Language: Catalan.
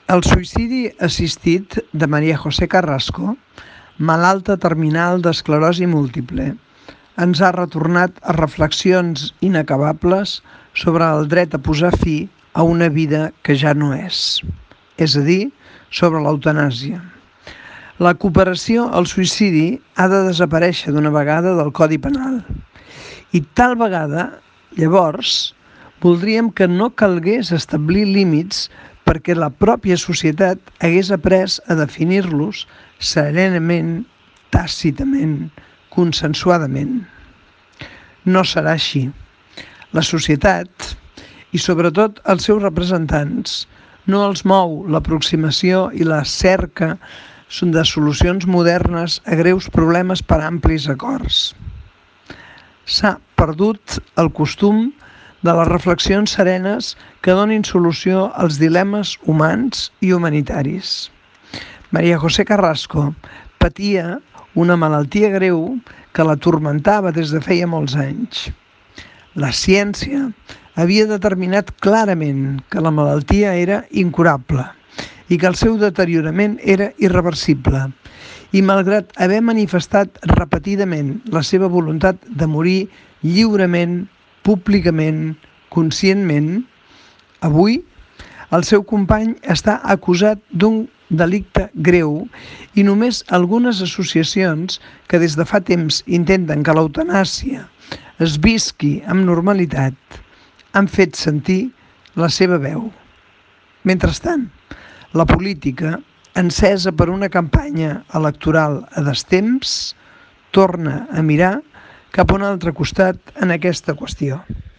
El suïcidi assistit de María José Carrasco, malalta terminal d'esclerosi múltiple, ens ha retornat a reflexions inacabables sobre el dret a posar fi a una vida que ja no és a dir, sobre l'eutanàsia. La cooperació al suïcidi ha de desaparèixer d'una vegada del Codi Penal. I tal vegada, llavors, voldríem que no calgués establir límits perquè la pròpia societat hagués après a definir-los serenament, tàcitament, consensuadament. No serà així. La societat, i sobretot els seus representants, no els mou l'aproximació i la cerca de solucions modernes a greus problemes per amplis acords. S'ha perdut el costum de les reflexions serenes que donin solució als dilemes humans i humanitaris. María José Carrasco patia una malaltia greu que la turmentava des de feia molts anys. La ciència havia determinat clarament que la malaltia era incurable i que el seu deteriorament era irreversible. I malgrat haver manifestat repetidament la seva voluntat de morir lliurement, públicament, conscientment, avui el seu company està acusat d'un delicte greu i només algunes associacions que des de fa temps intenten que l'eutanàsia es visqui amb normalitat han fet sentir la seva veu. Mentrestant, la política, encesa per una campanya electoral a destemps, torna a mirar cap a un altre costat en aquesta qüestió.